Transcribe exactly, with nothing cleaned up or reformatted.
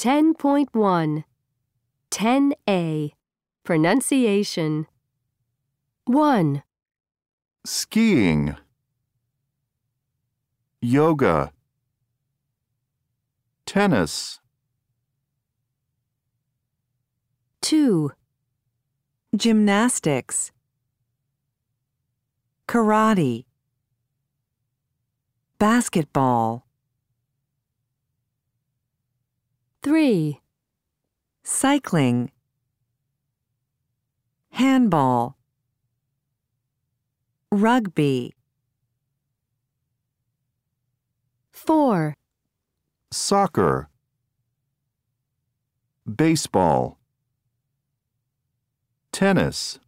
ten point one. ten A. Pronunciation. one. Skiing. Yoga. Tennis. two. Gymnastics. Karate. Basketball. three. Cycling. Handball. Rugby. four. Soccer. Baseball. Tennis.